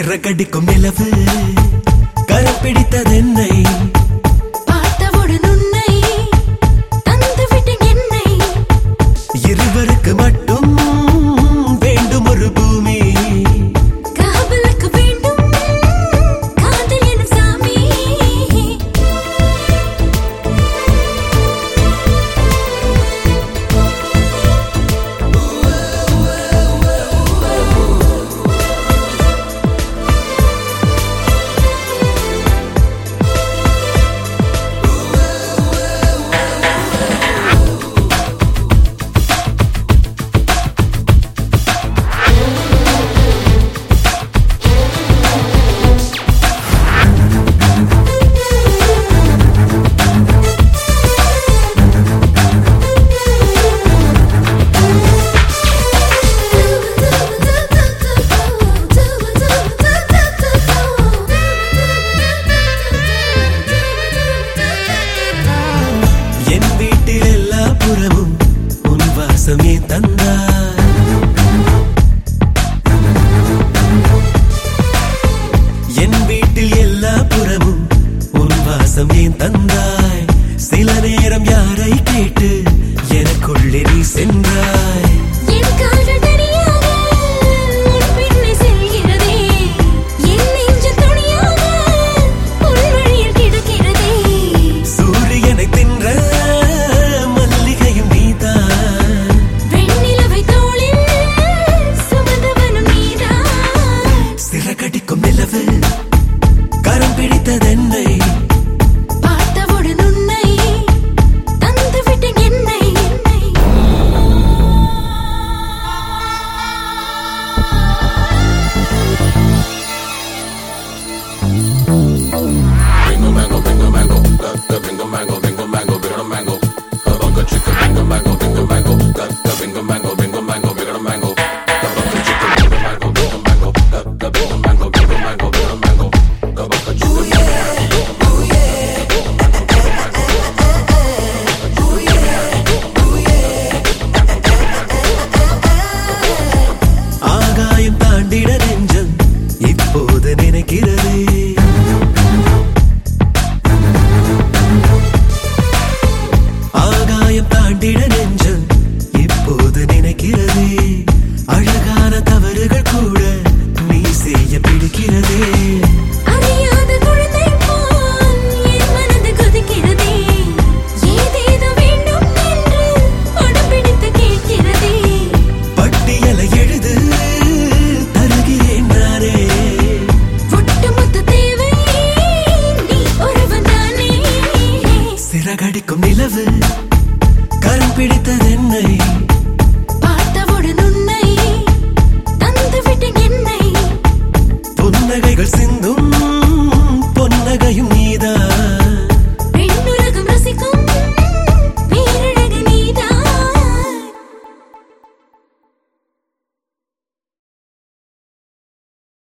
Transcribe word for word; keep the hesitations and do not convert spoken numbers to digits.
சிறகடிக்கும் நிலவு கரம் பிடித்ததென்னை பார்த்தவுடன் உன்னை தந்துவிட்டேன் என்னை இருவருக்கு மட்டும் வேண்டும் ஒரு பூமி காவலுக்கு வேண்டும் காதல் எனும் சாமி என் வீட்டில் எல்லா புறமும் உன் வாசமே தந்தாய் என் வீட்டில் எல்லா புறமும் உன் வாசமே தந்தாய் சில நேரம் யாரை கேட்டு எனக்குள்ளே நீ சென்றாய் என் காதல் தனியாக உன் பின்னே செல்கிறதே என் நெஞ்சு துணியாக உன் வழியில் கிடக்கிறதே சூரியனை தின்ற மல்லிகையும் நீதான் வெண்ணிலவை தோளில் சுமந்தவனும் நீதான் சிறகடிக்கும் நிலவு கரம் பிடித்ததென்னை பார்த்தவுடன் உன்னை தந்துவிட்டேன் என்னை Bingo mango, bingo mango, got the bingo mango, bingo mango, bigger mango. Kabaka chicken, bingo mango, bingo mango, got the bingo mango, bingo mango, bigger mango. Kabaka chicken, bingo mango, bingo mango, got the bingo mango, bingo mango, bigger mango. Kabaka chicken, bingo mango, bingo mango. ஆகாயம் தாண்டிட நெஞ்சம் இப்போது நினைக்கிறதே ஆகாயம் தாண்டிட நெஞ்சம் இப்போது நினைக்கிறதே அழகான தவறுகள் கூட நீ செய்ய பிடிக்கிறதே அறியாத குழந்தை போல் என் மனது கொதிக்கிறதே ஏதேதோ வேண்டும் என்று உடம்பிடித்து கேட்கிறதே பட்டியலை எழுது தருகிறேன் நானே ஒட்டுமொத்த தேவை நீ ஒருவன் தானே சிறகடிக்கும் நிலவு கரம் பிடித்ததென்னை பார்த்தவுடன் உன்னை தந்துவிட்டேன் என்னை